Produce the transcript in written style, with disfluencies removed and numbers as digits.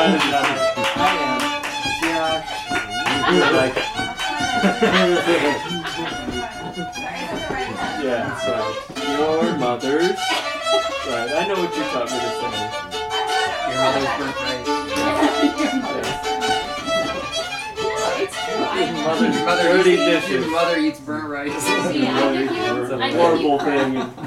Like, yeah, so your mother's. Right, I know what you taught me to say. Your mother's burnt rice. Your mother dirty dishes. Your mother eats burnt rice. See, I give you It's a horrible thing.